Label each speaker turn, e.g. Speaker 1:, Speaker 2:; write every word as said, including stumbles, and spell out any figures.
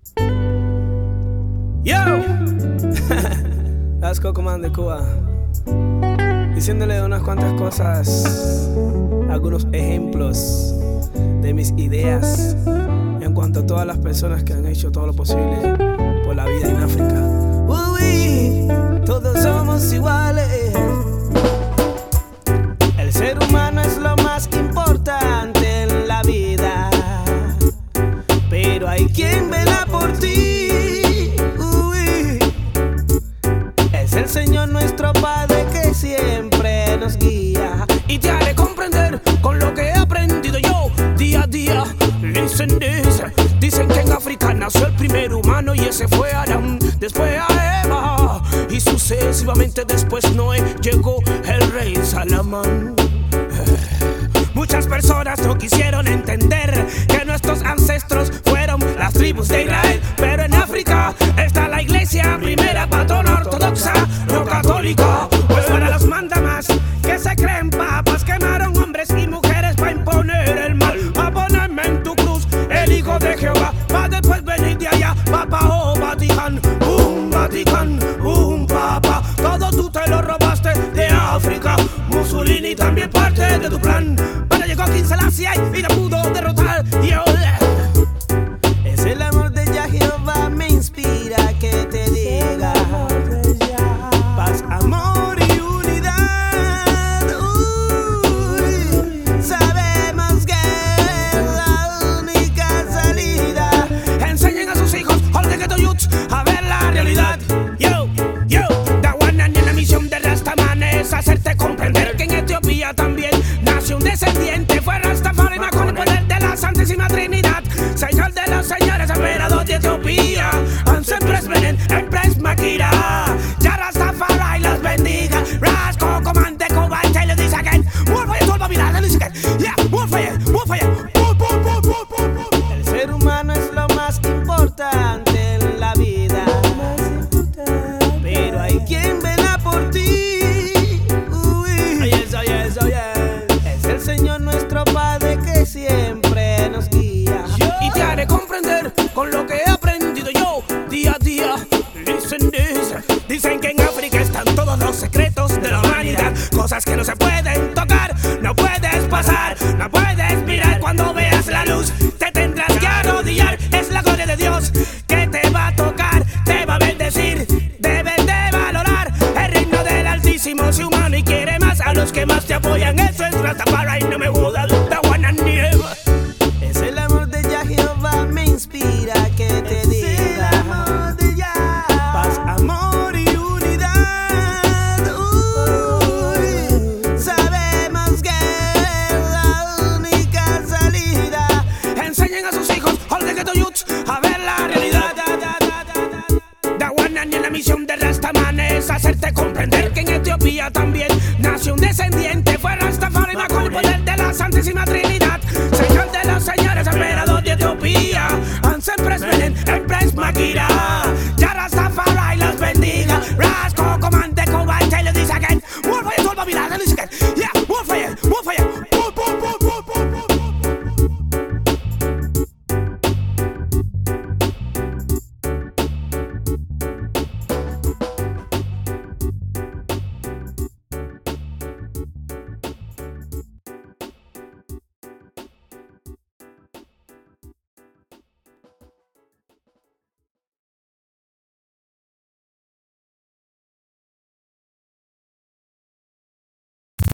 Speaker 1: Yo, las Cocoman de Cuba, diciéndole unas cuantas cosas, algunos ejemplos de mis ideas en cuanto a todas las personas que han hecho todo lo posible por la vida en África. Uy, todos somos iguales. El ser humano es lo más importante en la vida, pero hay quien vela por ti. El Señor nuestro Padre que siempre nos guía y te haré comprender con lo que he aprendido yo día a día. Listen this. Dicen que en África nació el primer humano y ese fue Adán, después a Eva y sucesivamente después Noé, llegó el rey Salomón. Muchas personas no quisieron entender que nuestros ancestros fueron las tribus de Israel, pero en África está la iglesia primera patrona ortodoxa, no católica. Pues para los mandamás que se creen papas, quemaron hombres y mujeres para imponer el mal, a ponerme en tu cruz, el hijo de Jehová, para después venir de allá, papa o Vaticán, un Vaticán, un papa, todo tú te lo robaste de África. Mussolini también parte de tu plan, pero llegó King Selassie y te pudo derrotar. Yo, es el amor de Jah Jehová me inspira que te diga paz, amor y unidad. Uy, sabemos que es la única salida. Enseñen a sus hijos, hold the youth, a ver la realidad. Yo, yo, Dawanan en la misión de Rastaman es hacerte comprender que en Etiopía también nació un descendiente. Fue Rastafari con el poder de la Santísima Trinidad, Señor de los señores, emperador de Etiopía. Ansem Presbenen, Empres Makira, ya Rastafari los bendiga. Ras Cocoman de Cuba, I tell you this again. More for you, todo Babylon, tell you this again. Yeah, more for you, more for you. Boom, boom, boom, boom, boom, boom. El ser humano es lo más importante en la vida, pero hay quien vela por ti. Uy, oh yes, oh yes, oh yes. Es el Señor nuestro Padre que siempre nos guía y te haré comprender con lo que he aprendido yo día a día. Listen this. Dicen que en África están todos los secretos de la humanidad, cosas que no se pueden tocar, no puedes pasar, no puedes mirar. Cuando veas la luz te tendrás que arrodillar. Es la gloria de Dios que te va a tocar, te va a bendecir. Debes de valorar el reino del Altísimo, si humano y quiere más a los que más te apoyan. Eso es Rastafari, no me jodas, the one and never. Es el amor de Jah Jehová me inspira que te diga paz, amor y unidad. Uy, sabemos que es la única salida. Enseñen a sus hijos, hold the youth, a ver la realidad. Da one and en la misión de Rastaman es hacerte comprender que en Etiopía también